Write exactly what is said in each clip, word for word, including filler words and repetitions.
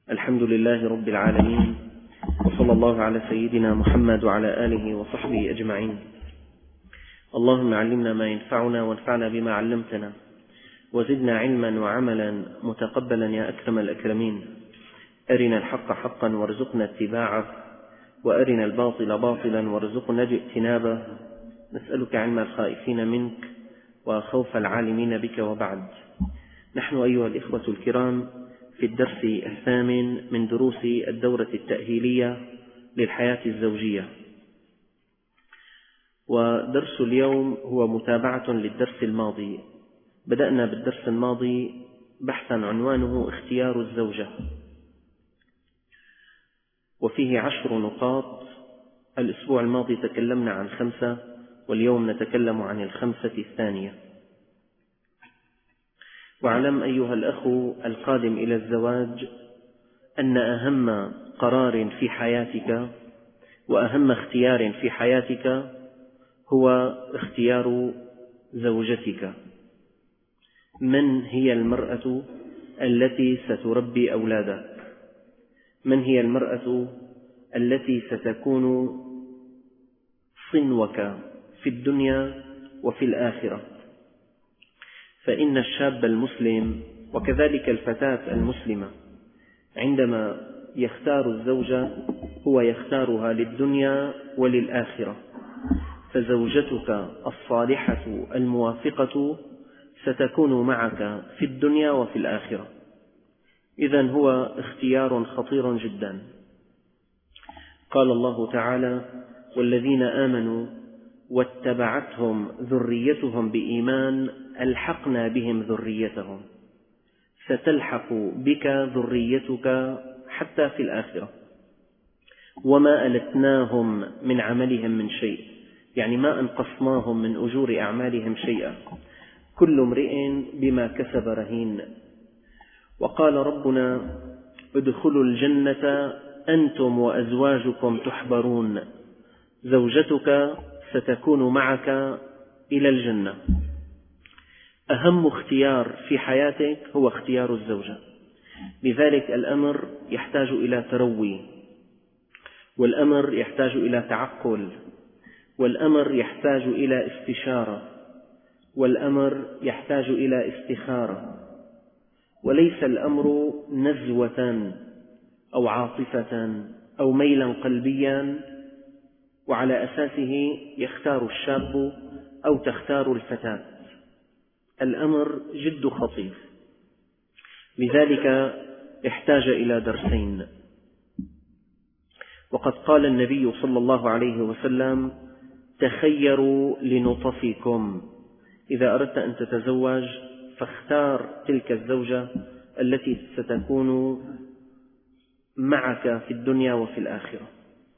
الحمد لله رب العالمين، وصلى الله على سيدنا محمد وعلى آله وصحبه أجمعين. اللهم علمنا ما ينفعنا وانفعنا بما علمتنا، وزدنا علما وعملا متقبلا يا أكرم الأكرمين. أرنا الحق حقا وارزقنا اتباعه، وأرنا الباطل باطلا وارزقنا اجتنابه. نسألك علم الخائفين منك وخوف العالمين بك، وبعد. نحن أيها الإخوة الكرام في الدرس الثامن من دروس الدورة التأهيلية للحياة الزوجية، ودرس اليوم هو متابعة للدرس الماضي. بدأنا بالدرس الماضي بحثا عنوانه اختيار الزوجة، وفيه عشر نقاط. الأسبوع الماضي تكلمنا عن خمسة، واليوم نتكلم عن الخمسة الثانية. واعلم أيها الأخ القادم إلى الزواج أن أهم قرار في حياتك وأهم اختيار في حياتك هو اختيار زوجتك. من هي المرأة التي ستربي أولادك؟ من هي المرأة التي ستكون صنوك في الدنيا وفي الآخرة؟ فإن الشاب المسلم وكذلك الفتاة المسلمة عندما يختار الزوجة هو يختارها للدنيا وللآخرة، فزوجتك الصالحة الموافقة ستكون معك في الدنيا وفي الآخرة. إذن هو اختيار خطير جدا. قال الله تعالى: والذين آمنوا واتبعتهم ذريتهم بإيمان ألحقنا بهم ذريتهم. ستلحق بك ذريتك حتى في الآخرة، وما ألتناهم من عملهم من شيء، يعني ما أنقصناهم من أجور أعمالهم شيئا، كل امرئ بما كسب رهين. وقال ربنا: ادخلوا الجنة أنتم وأزواجكم تحبرون. زوجتك ستكون معك إلى الجنة. أهم اختيار في حياتك هو اختيار الزوجة، لذلك الأمر يحتاج إلى تروي، والأمر يحتاج إلى تعقل، والأمر يحتاج إلى استشارة، والأمر يحتاج إلى استخارة، وليس الأمر نزوة أو عاطفة أو ميلا قلبيا وعلى أساسه يختار الشاب أو تختار الفتاة. الأمر جد خطير، لذلك احتاج إلى درسين. وقد قال النبي صلى الله عليه وسلم: تخيروا لنطفكم. إذا أردت أن تتزوج فاختار تلك الزوجة التي ستكون معك في الدنيا وفي الآخرة.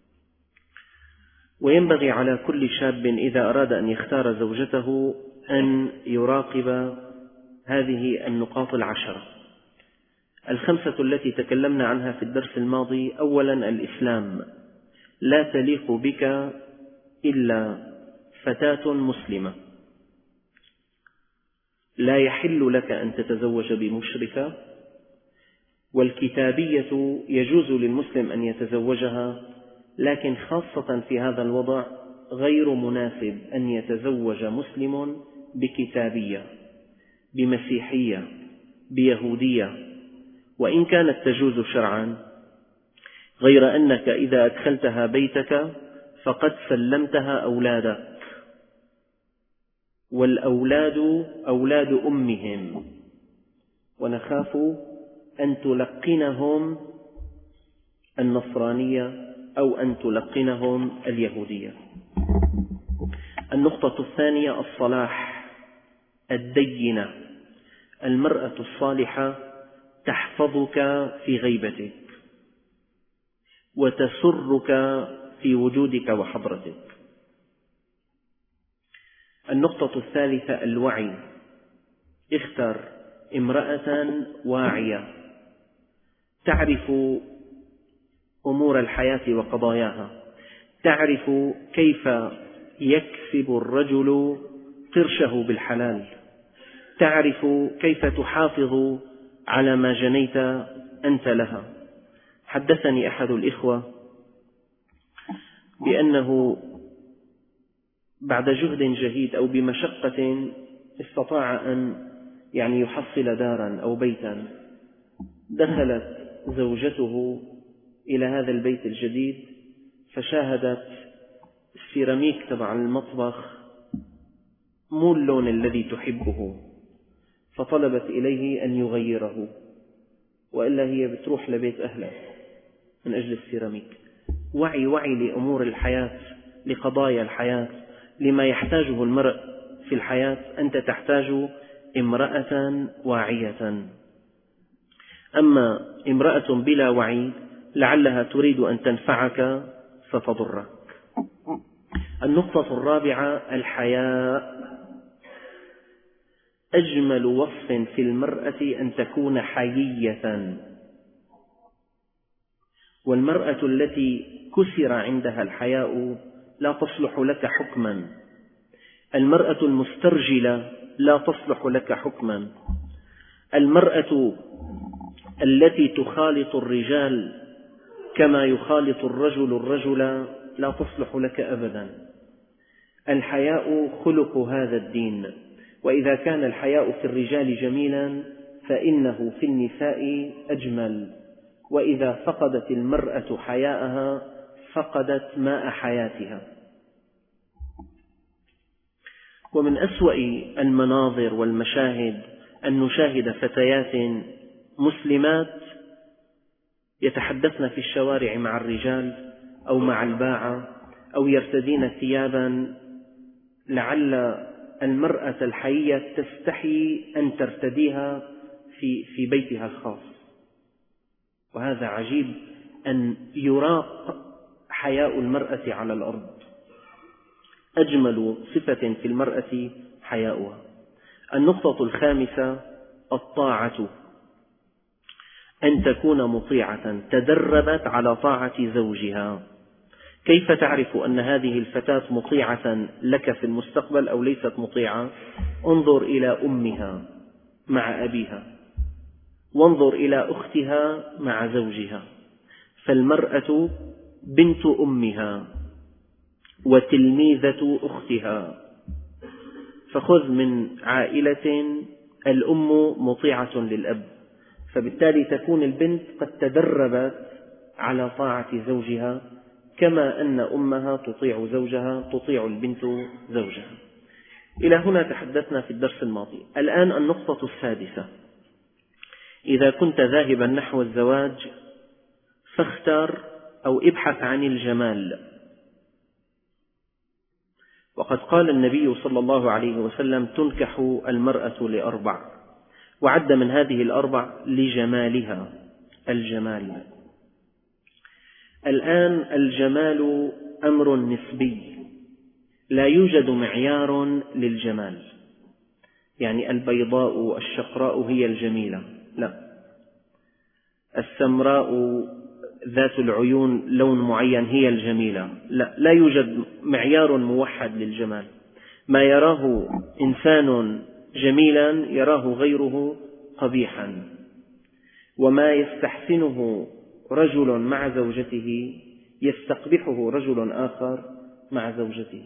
وينبغي على كل شاب إذا أراد أن يختار زوجته أن يراقب هذه النقاط العشرة الخمسة التي تكلمنا عنها في الدرس الماضي. أولا، الإسلام. لا تليق بك إلا فتاة مسلمة. لا يحل لك أن تتزوج بمشركة، والكتابية يجوز للمسلم أن يتزوجها، لكن خاصة في هذا الوضع غير مناسب أن يتزوج مسلم بكتابية، بمسيحية، بيهودية، وإن كانت تجوز شرعا، غير أنك إذا أدخلتها بيتك فقد سلمتها أولادك، والأولاد أولاد أمهم، ونخاف أن تلقنهم النصرانية أو أن تلقنهم اليهودية. النقطة الثانية: الصلاح، الدينة. المرأة الصالحة تحفظك في غيبتك وتسرك في وجودك وحضرتك. النقطة الثالثة: الوعي. اختر امرأة واعية تعرف أمور الحياة وقضاياها، تعرف كيف يكسب الرجل قرشه بالحلال، تعرف كيف تحافظ على ما جنيت أنت لها، حدثني أحد الإخوة بأنه بعد جهد جهيد أو بمشقة استطاع أن يعني يحصل دارا أو بيتا. دخلت زوجته إلى هذا البيت الجديد فشاهدت السيراميك تبع المطبخ مو اللون الذي تحبه، فطلبت إليه أن يغيره، وإلا هي بتروح لبيت أهلها من أجل السيراميك. وعي وعي لأمور الحياة، لقضايا الحياة، لما يحتاجه المرء في الحياة. أنت تحتاج امرأة واعية. أما امرأة بلا وعي لعلها تريد أن تنفعك فتضرك. النقطة الرابعة الحياء. أجمل وصف في المرأة أن تكون حيية، والمرأة التي كسر عندها الحياء لا تصلح لك حكما. المرأة المسترجلة لا تصلح لك حكما. المرأة التي تخالط الرجال كما يخالط الرجل الرجل لا تصلح لك أبدا. الحياء خلق هذا الدين، وإذا كان الحياء في الرجال جميلا فإنه في النساء أجمل. وإذا فقدت المرأة حياءها فقدت ماء حياتها. ومن أسوأ المناظر والمشاهد أن نشاهد فتيات مسلمات يتحدثن في الشوارع مع الرجال أو مع الباعة، أو يرتدين ثيابا لعل المرأة الحية تستحي أن ترتديها في في بيتها الخاص. وهذا عجيب أن يراق حياء المرأة على الأرض. أجمل صفة في المرأة حياؤها. النقطة الخامسة الطاعة. أن تكون مطيعة، تدربت على طاعة زوجها. كيف تعرف أن هذه الفتاة مطيعة لك في المستقبل أو ليست مطيعة؟ انظر إلى أمها مع أبيها، وانظر إلى أختها مع زوجها. فالمرأة بنت أمها وتلميذة أختها. فخذ من عائلة الأم مطيعة للأب، فبالتالي تكون البنت قد تدربت على طاعة زوجها، كما أن أمها تطيع زوجها تطيع البنت زوجها. إلى هنا تحدثنا في الدرس الماضي. الآن النقطة السادسة. إذا كنت ذاهبا نحو الزواج فاختر أو ابحث عن الجمال. وقد قال النبي صلى الله عليه وسلم تنكح المرأة لأربع، وعد من هذه الأربع لجمالها. الجمال الآن الجمال أمر نسبي، لا يوجد معيار للجمال. يعني البيضاء الشقراء هي الجميلة، لا. السمراء ذات العيون لون معين هي الجميلة، لا. لا يوجد معيار موحد للجمال. ما يراه إنسان جميلا يراه غيره قبيحا، وما يستحسنه رجل مع زوجته يستقبحه رجل آخر مع زوجته.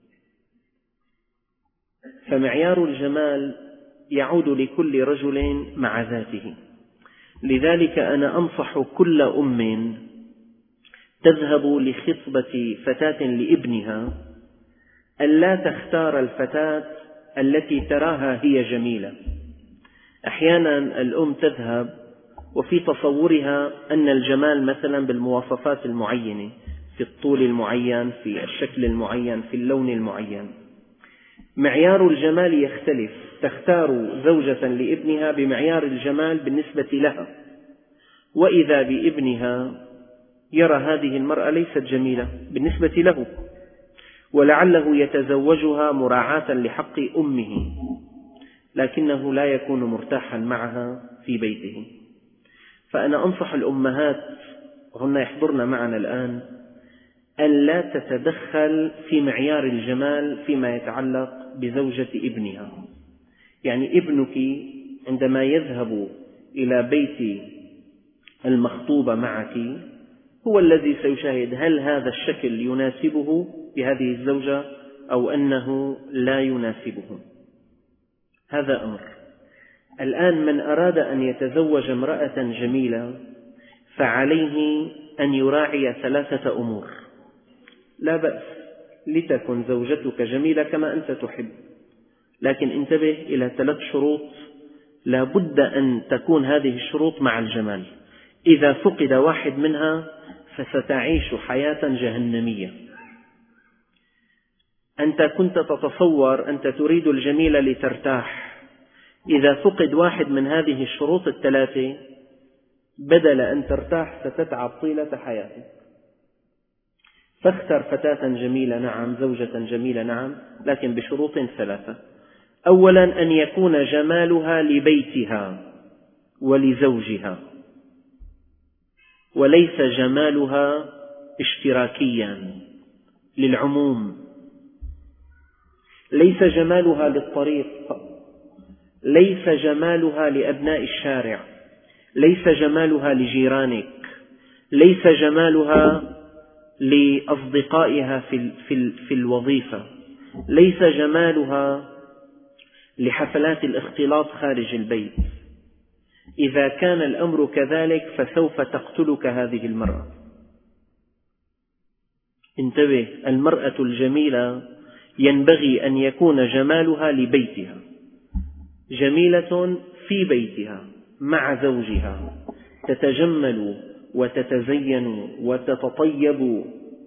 فمعيار الجمال يعود لكل رجل مع ذاته. لذلك أنا أنصح كل أم تذهب لخطبة فتاة لابنها ألا تختار الفتاة التي تراها هي جميلة. أحيانا الأم تذهب وفي تصورها أن الجمال مثلا بالمواصفات المعينة، في الطول المعين، في الشكل المعين، في اللون المعين. معيار الجمال يختلف. تختار زوجة لابنها بمعيار الجمال بالنسبة لها، وإذا بابنها يرى هذه المرأة ليست جميلة بالنسبة له، ولعله يتزوجها مراعاة لحق أمه، لكنه لا يكون مرتاحا معها في بيته. فأنا أنصح الأمهات وهن يحضرن معنا الآن أن لا تتدخل في معيار الجمال فيما يتعلق بزوجة ابنها. يعني ابنك عندما يذهب إلى بيت المخطوب معك هو الذي سيشاهد هل هذا الشكل يناسبه بهذه الزوجة أو أنه لا يناسبه. هذا أمر. الآن من أراد أن يتزوج امرأة جميلة فعليه أن يراعي ثلاثة أمور. لا بأس، لتكن زوجتك جميلة كما أنت تحب، لكن انتبه إلى ثلاث شروط لا بد أن تكون هذه الشروط مع الجمال. إذا فقد واحد منها فستعيش حياة جهنمية. أنت كنت تتصور أنت تريد الجميل لترتاح، إذا فقد واحد من هذه الشروط الثلاثة بدل أن ترتاح ستتعب طيلة حياتك. فاختر فتاة جميلة نعم، زوجة جميلة نعم، لكن بشروط ثلاثة. أولا أن يكون جمالها لبيتها ولزوجها، وليس جمالها اشتراكيا للعموم، ليس جمالها للطريق، ليس جمالها لأبناء الشارع، ليس جمالها لجيرانك، ليس جمالها لأصدقائها في, في, في الوظيفة، ليس جمالها لحفلات الاختلاط خارج البيت. إذا كان الأمر كذلك فسوف تقتلك هذه المرأة. انتبه، المرأة الجميلة ينبغي أن يكون جمالها لبيتها، جميلة في بيتها مع زوجها، تتجمل وتتزين وتتطيب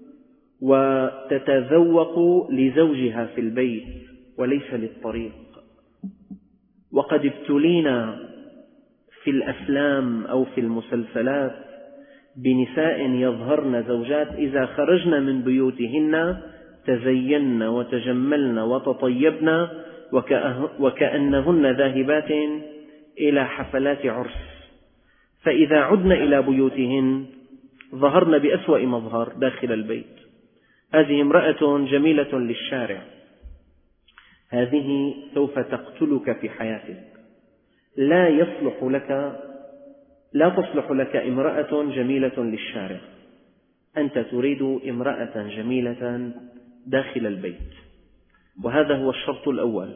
وتتذوق لزوجها في البيت وليس للطريق. وقد ابتلينا في الأفلام أو في المسلسلات بنساء يظهرن زوجات إذا خرجن من بيوتهن تزين وتجملن وتطيبن وكأنهن ذاهبات إلى حفلات عرس، فإذا عدن إلى بيوتهن ظهرن بأسوأ مظهر داخل البيت. هذه امرأة جميلة للشارع، هذه سوف تقتلك في حياتك. لا يصلح لك لا تصلح لك امرأة جميلة للشارع، أنت تريد امرأة جميلة داخل البيت، وهذا هو الشرط الأول.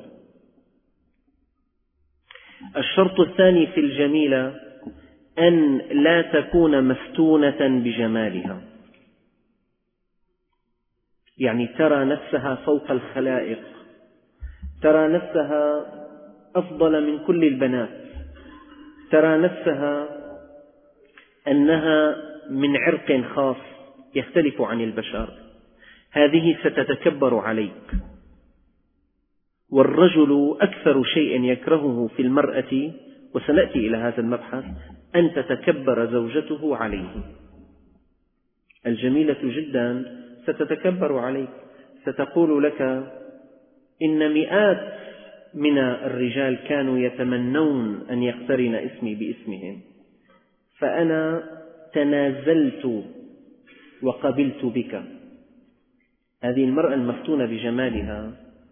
الشرط الثاني في الجميلة أن لا تكون مفتونة بجمالها، يعني ترى نفسها فوق الخلائق، ترى نفسها أفضل من كل البنات، ترى نفسها أنها من عرق خاص يختلف عن البشر. هذه ستتكبر عليك. والرجل أكثر شيء يكرهه في المرأة، وسنأتي إلى هذا المبحث، أن تتكبر زوجته عليه. الجميلة جدا ستتكبر عليك، ستقول لك إن مئات من الرجال كانوا يتمنون أن يقترن اسمي باسمهم، فأنا تنازلت وقبلت بك. هذه المرأة المفتونة بجمالها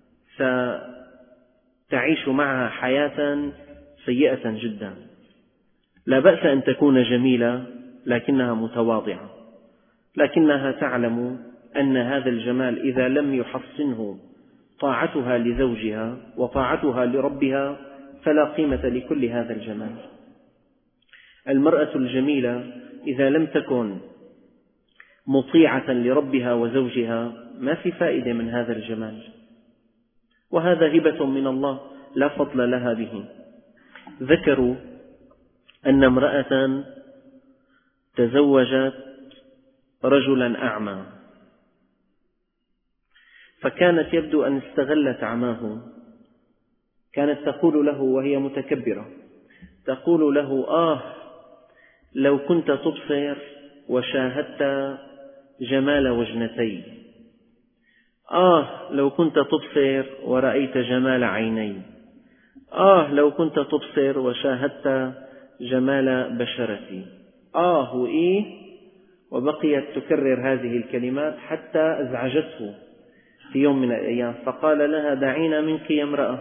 ستعيش معها حياة سيئة جدا. لا بأس أن تكون جميلة لكنها متواضعة، لكنها تعلم أن هذا الجمال إذا لم يحصنه طاعتها لزوجها وطاعتها لربها فلا قيمة لكل هذا الجمال. المرأة الجميلة إذا لم تكن مطيعة لربها وزوجها ما في فائدة من هذا الجمال، وهذا هبة من الله لا فضل لها به. ذكروا أن امرأة تزوجت رجلا أعمى، فكانت يبدو أن استغلت عماه، كانت تقول له وهي متكبرة، تقول له: آه لو كنت تبصر وشاهدت جمال وجنتي، آه لو كنت تبصر ورأيت جمال عيني، آه لو كنت تبصر وشاهدت جمال بشرتي، آه وإيه، وبقيت تكرر هذه الكلمات حتى أزعجته في يوم من الأيام، فقال لها: دعينا منك يا امرأة،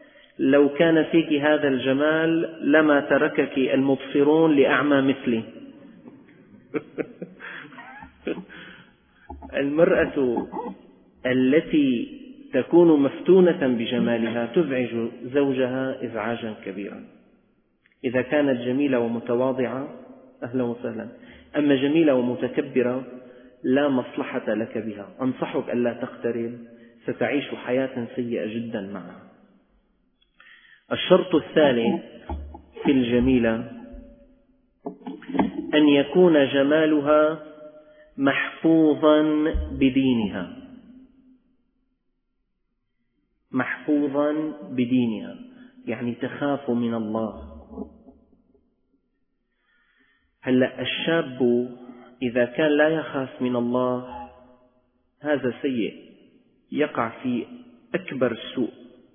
لو كان فيك هذا الجمال لما تركك المبصرون لأعمى مثلي. المرأة التي تكون مفتونة بجمالها تزعج زوجها إزعاجا كبيرا. إذا كانت جميلة ومتواضعة أهلا وسهلا، أما جميلة ومتكبرة لا مصلحة لك بها، أنصحك ألا تقترب، ستعيش حياة سيئة جدا معها. الشرط الثالث في الجميلة أن يكون جمالها محفوظا بدينها، محفوظا بدينها يعني تخاف من الله. هلأ الشاب إذا كان لا يخاف من الله هذا سيء، يقع في أكبر السوء.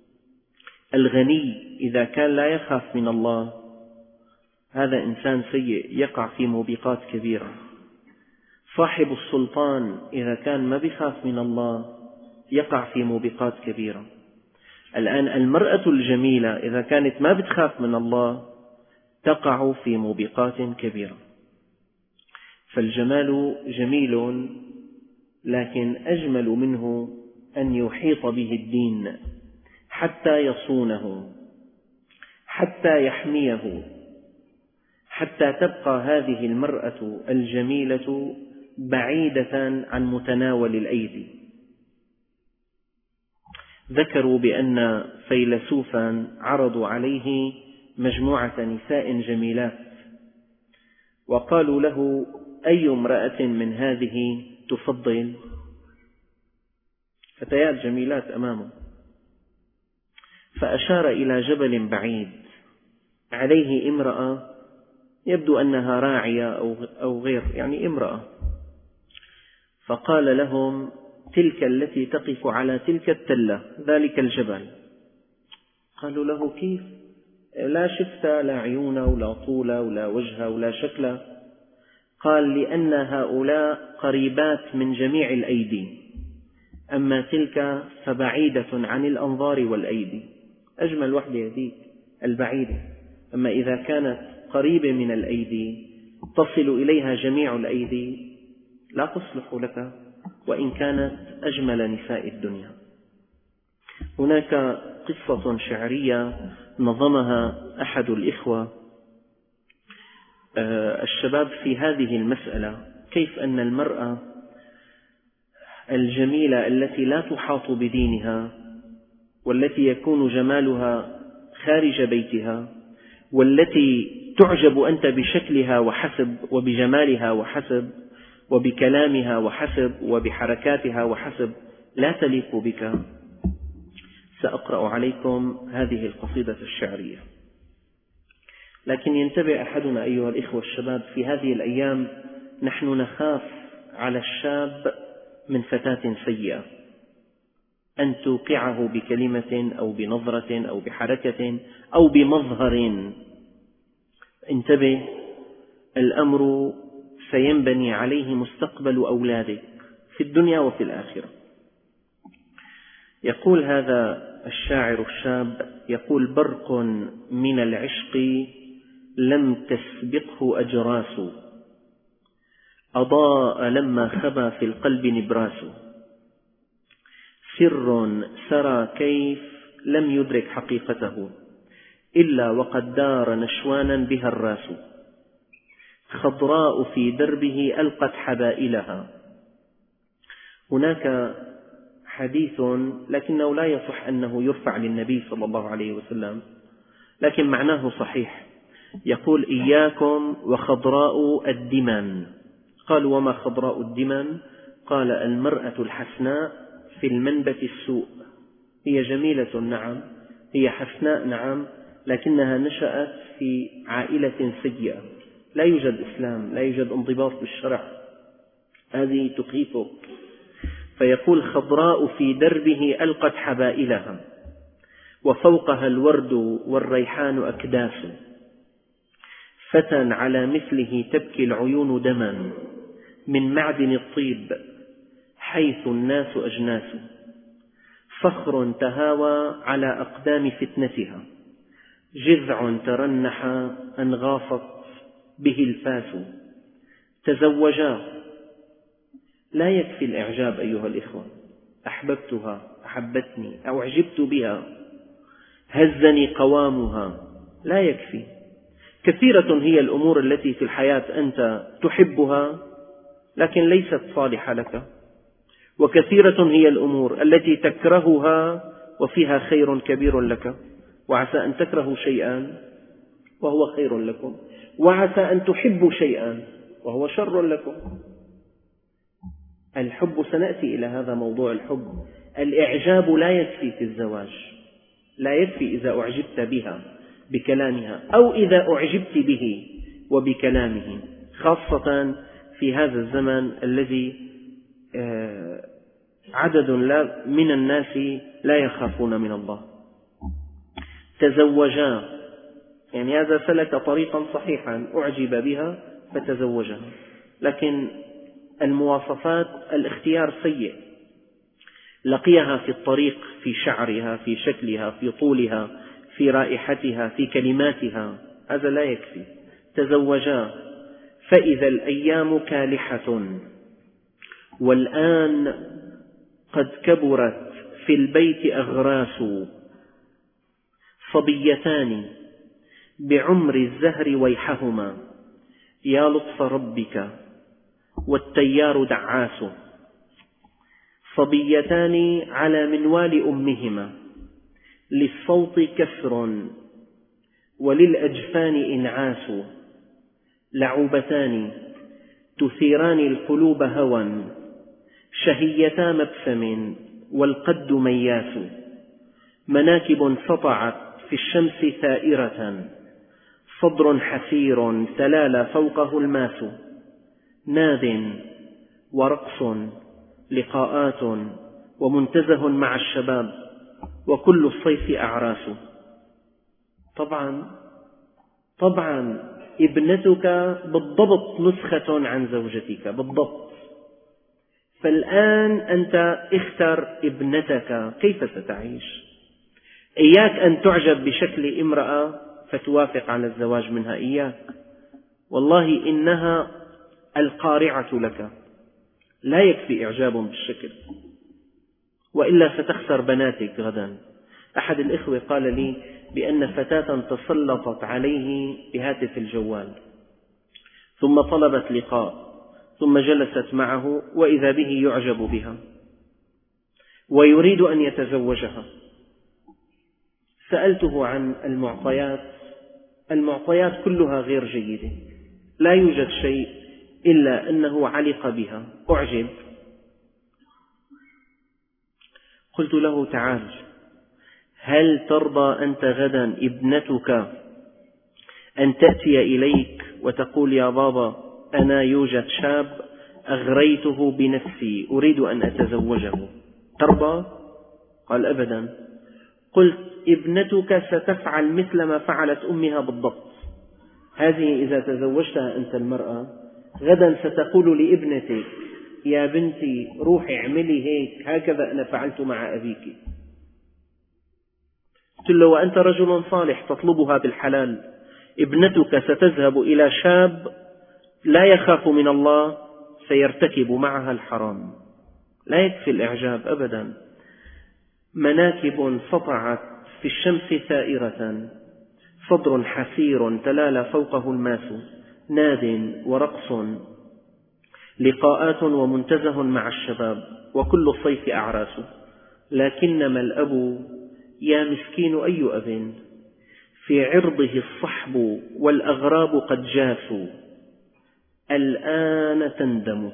الغني إذا كان لا يخاف من الله هذا إنسان سيء، يقع في موبقات كبيرة. صاحب السلطان إذا كان ما بيخاف من الله يقع في موبقات كبيرة. الآن المرأة الجميلة إذا كانت ما بتخاف من الله تقع في موبقات كبيرة. فالجمال جميل، لكن أجمل منه أن يحيط به الدين حتى يصونه، حتى يحميه، حتى تبقى هذه المرأة الجميلة بعيدة عن متناول الأيدي. ذكروا بأن فيلسوفا عرضوا عليه مجموعة نساء جميلات وقالوا له: أي امرأة من هذه تفضل؟ فتيات جميلات أمامه، فأشار إلى جبل بعيد عليه امرأة يبدو أنها راعية أو غير، يعني امرأة، فقال لهم: تلك التي تقف على تلك التلة ذلك الجبل. قالوا له: كيف؟ لا شفت لا عيون ولا طول ولا وجه ولا شكل. قال: لأن هؤلاء قريبات من جميع الأيدي، أما تلك فبعيدة عن الأنظار والأيدي. أجمل وحدة هذيك البعيدة، أما إذا كانت قريبة من الأيدي تصل إليها جميع الأيدي لا تصلح لك وإن كانت أجمل نساء الدنيا. هناك قصة شعرية نظمها أحد الإخوة الشباب في هذه المسألة، كيف أن المرأة الجميلة التي لا تحاط بدينها والتي يكون جمالها خارج بيتها والتي تعجب أنت بشكلها وحسب وبجمالها وحسب وبكلامها وحسب وبحركاتها وحسب لا تليق بك. سأقرأ عليكم هذه القصيدة الشعرية. لكن ينتبه أحدنا أيها الإخوة الشباب، في هذه الأيام نحن نخاف على الشاب من فتاة سيئة أن توقعه بكلمة أو بنظرة أو بحركة أو بمظهر. انتبه، الأمر سينبني عليه مستقبل أولادك في الدنيا وفي الآخرة. يقول هذا الشاعر الشاب، يقول: برق من العشق لم تسبقه أجراس، أضاء لما خبا في القلب نبراس، سر سرى كيف لم يدرك حقيقته، إلا وقد دار نشوانا بها الراس، خضراء في دربه ألقت حبائلها. هناك حديث لكنه لا يصح أنه يرفع للنبي صلى الله عليه وسلم، لكن معناه صحيح. يقول: إياكم وخضراء الدمن. قالوا: وما خضراء الدمن؟ قال: المرأة الحسناء في المنبت السوء. هي جميلة نعم، هي حسناء نعم، لكنها نشأت في عائلة سيئة، لا يوجد إسلام، لا يوجد انضباط بالشرع، هذه تخيفك. فيقول: خضراء في دربه ألقت حبائلها، وفوقها الورد والريحان أكداس، فتى على مثله تبكي العيون دما، من معدن الطيب حيث الناس أجناس، فخر تهاوى على أقدام فتنتها، جذع ترنح أن غاصت به الفاس، تزوجا. لا يكفي الإعجاب أيها الإخوة، أحببتها، أحبتني، أو أعجبت بها، هزني قوامها، لا يكفي. كثيرة هي الأمور التي في الحياة أنت تحبها لكن ليست صالحة لك، وكثيرة هي الأمور التي تكرهها وفيها خير كبير لك، وعسى أن تكرهوا شيئا وهو خير لكم، وعسى أن تحبوا شيئا وهو شر لكم. الحب، سنأتي إلى هذا موضوع الحب. الإعجاب لا يكفي في الزواج، لا يكفي إذا أعجبت بها بكلامها أو إذا أعجبت به وبكلامه، خاصة في هذا الزمن الذي عدد من الناس لا يخافون من الله. تزوجا، يعني هذا سلك طريقا صحيحا، أعجب بها فتزوجها، لكن المواصفات، الاختيار سيء، لقيها في الطريق، في شعرها، في شكلها، في طولها، في رائحتها، في كلماتها، هذا لا يكفي. تزوجا فإذا الأيام كالحة والآن قد كبرت في البيت أغراس، صبيتان بعمر الزهر ويحهما، يا لطف ربك والتيار دعاس، صبيتان على منوال أمهما، للصوت كسر وللأجفان إنعاس، لعوبتان تثيران القلوب هوى، شهيتا مبسم والقد مياس، مناكب سطعت في الشمس ثائرة، صدر حسير تلالى فوقه الماس، ناد ورقص لقاءات ومنتزه مع الشباب، وكل الصيف أعراس. طبعا طبعا ابنتك بالضبط نسخة عن زوجتك بالضبط، فالآن أنت اختر ابنتك كيف ستعيش. إياك أن تعجب بشكل امرأة فتوافق على الزواج منها، إياك، والله إنها القارعة لك، لا يكفي إعجاب بالشكل، وإلا ستخسر بناتك غدا. أحد الإخوة قال لي بأن فتاة تسلطت عليه بهاتف الجوال، ثم طلبت لقاء، ثم جلست معه وإذا به يعجب بها ويريد أن يتزوجها. سألته عن المعطيات، المعطيات كلها غير جيدة، لا يوجد شيء إلا أنه علق بها، أعجب. قلت له تعال، هل ترضى أنت غدا ابنتك أن تأتي إليك وتقول يا بابا أنا يوجد شاب أغريته بنفسي أريد أن أتزوجه، ترضى؟ قال أبدا. قلت ابنتك ستفعل مثل ما فعلت أمها بالضبط، هذه إذا تزوجتها أنت المرأة غدا ستقول لابنتك يا بنتي روحي اعملي هيك، هكذا أنا فعلت مع أبيك. قلت له وأنت رجل صالح تطلبها بالحلال، ابنتك ستذهب إلى شاب لا يخاف من الله سيرتكب معها الحرام. لا يكفي الإعجاب أبدا. مناكب سطعت في الشمس ثائرة، صدر حسير تلالى فوقه الماس، ناد ورقص لقاءات ومنتزه مع الشباب، وكل الصيف أعراس. لكنما الأب يا مسكين أي أب، في عرضه الصحب والأغراب قد جاسوا، الآن تندم،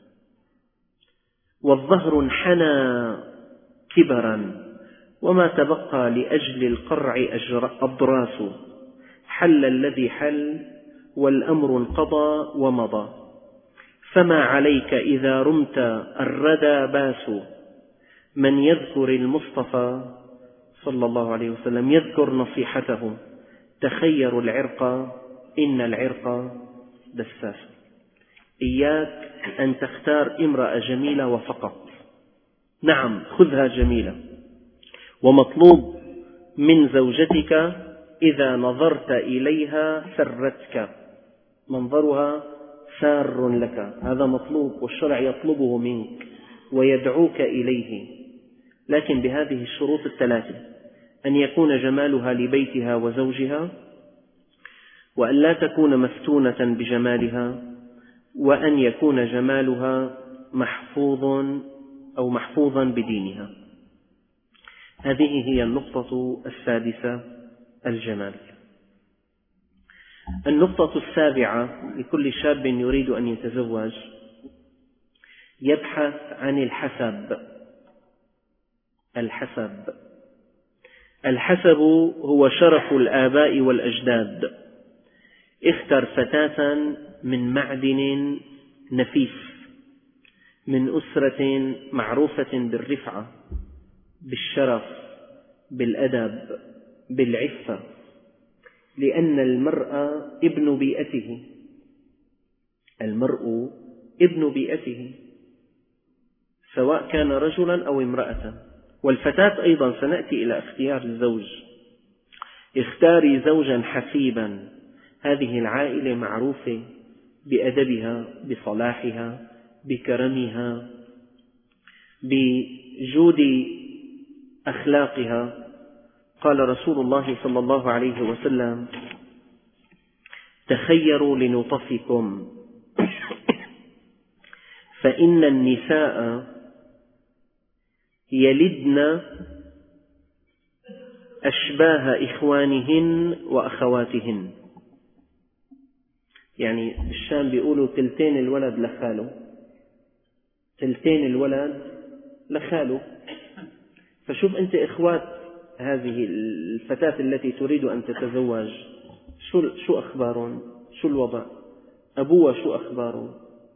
والظهر انحنى كبرا، وما تبقى لأجل القرع أضراس، حل الذي حل والأمر انقضى ومضى، فما عليك إذا رمت الردى باس. من يذكر المصطفى صلى الله عليه وسلم يذكر نصيحته، تخيروا العرق إن العرق دساس. إياك أن تختار امرأة جميلة وفقط، نعم خذها جميلة، ومطلوب من زوجتك إذا نظرت إليها سرتك، منظرها سار لك، هذا مطلوب والشرع يطلبه منك ويدعوك إليه، لكن بهذه الشروط الثلاثة: أن يكون جمالها لبيتها وزوجها، وأن لا تكون مفتونة بجمالها، وأن يكون جمالها محفوظ أو محفوظا بدينها. هذه هي النقطة السادسة، الجمال. النقطة السابعة: لكل شاب يريد أن يتزوج يبحث عن الحسب. الحسب الحسب هو شرف الآباء والأجداد. اختر فتاة من معدن نفيس، من أسرة معروفة بالرفعة، بالشرف، بالأدب، بالعفة، لأن المرء ابن بيئته. المرء ابن بيئته سواء كان رجلا أو امرأة. والفتاة أيضا سنأتي إلى اختيار الزوج. اختاري زوجا حسيبا. هذه العائلة معروفة بأدبها، بصلاحها، بكرمها، بجود أخلاقها. قال رسول الله صلى الله عليه وسلم: تخيروا لنطفكم، فإن النساء يلدن أشباه إخوانهن وأخواتهن. يعني بالشام بيقولوا تلتين الولد لخاله، تلتين الولد لخاله. فشوف أنت إخوات هذه الفتاة التي تريد أن تتزوج، شو شو أخبارهم؟ شو الوضع؟ أبوها شو أخباره؟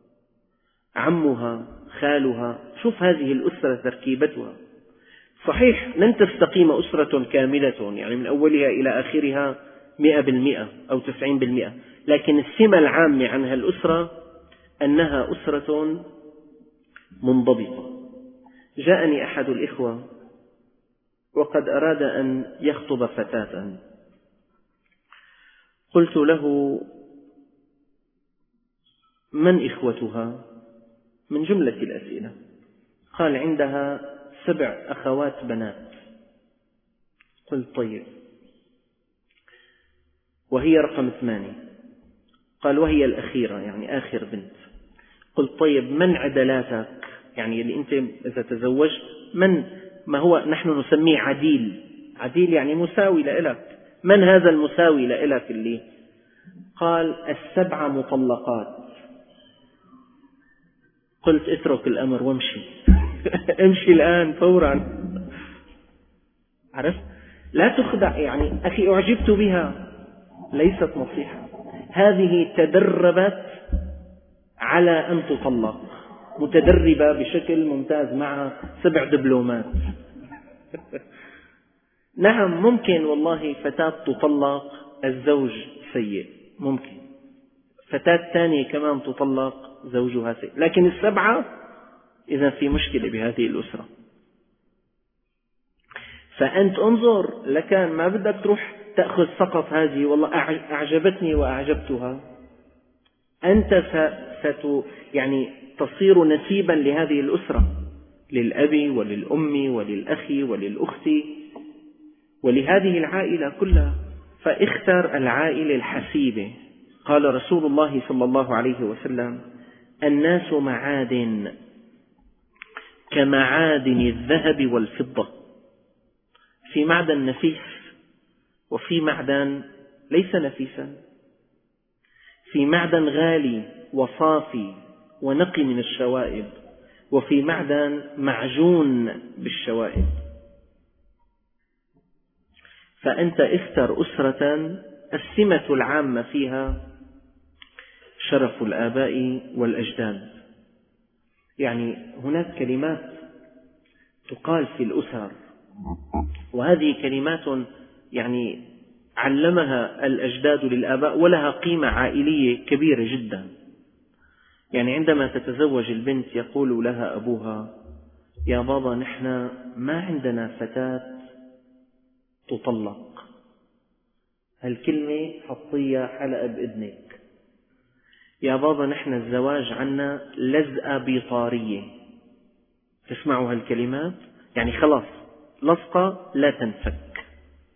عمها، خالها. شوف هذه الأسرة تركيبتها. صحيح لن تستقيم أسرة كاملة، يعني من أولها إلى آخرها مئة بالمئة أو تسعين بالمئة، لكن السمة العامة عن هالأسرة أنها أسرة منضبطة. جاءني أحد الإخوة وقد أراد أن يخطب فتاة، قلت له: من إخوتها؟ من جملة الأسئلة. قال: عندها سبع أخوات بنات. قلت: طيب، وهي رقم ثمانية. قال: وهي الأخيرة، يعني آخر بنت. قلت: طيب، من عدلاتك؟ يعني اللي أنت إذا تزوجت من ما هو نحن نسميه عديل. عديل يعني مساوي لإلك. من هذا المساوي لإلك اللي؟ قال: السبع مطلقات. قلت: اترك الأمر وامشي. امشي الآن فورا. عرفت؟ لا تخدع. يعني أخي أعجبت بها، ليست نصيحة. هذه تدربت على أن تطلق، متدربة بشكل ممتاز، معها سبع دبلومات. نعم ممكن والله فتاة تطلق الزوج سيء، ممكن فتاة ثانية كمان تطلق زوجها سيء، لكن السبعة إذا في مشكلة بهذه الأسرة. فأنت انظر، لكان ما بدك تروح تأخذ سقط هذه والله أعجبتني وأعجبتها. أنت ست يعني تصير نسيبا لهذه الأسرة، للأب وللأم وللأخ وللأخت ولهذه العائلة كلها. فاختر العائلة الحسيبة. قال رسول الله صلى الله عليه وسلم: الناس معادن كمعادن الذهب والفضة. في معدن نفيس وفي معدن ليس نفيسا، في معدن غالي وصافي ونقي من الشوائب، وفي معدن معجون بالشوائب. فأنت اختر أسرة السمة العامة فيها شرف الآباء والأجداد. يعني هناك كلمات تقال في الأسر، وهذه كلمات يعني علمها الأجداد للآباء ولها قيمة عائلية كبيرة جدا. يعني عندما تتزوج البنت يقول لها أبوها: يا بابا، نحن ما عندنا فتاة تطلق. هالكلمة حطيها حلقة بإذنك، يا بابا نحن الزواج عنا لزقة بيطارية، تسمعوا هالكلمات؟ يعني خلاص لصقة لا تنفك،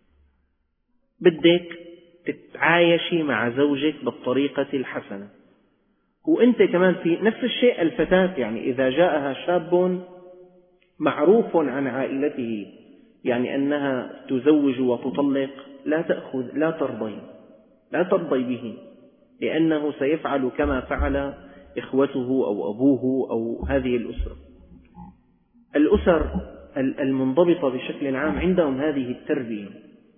بدك تتعايشي مع زوجك بالطريقة الحسنة. وأنت كمان في نفس الشيء الفتاة، يعني إذا جاءها شاب معروف عن عائلته يعني أنها تزوج وتطلق، لا تأخذ لا ترضي لا ترضي به، لأنه سيفعل كما فعل إخوته أو أبوه أو هذه الأسرة. الأسر المنضبطة بشكل عام عندهم هذه التربية،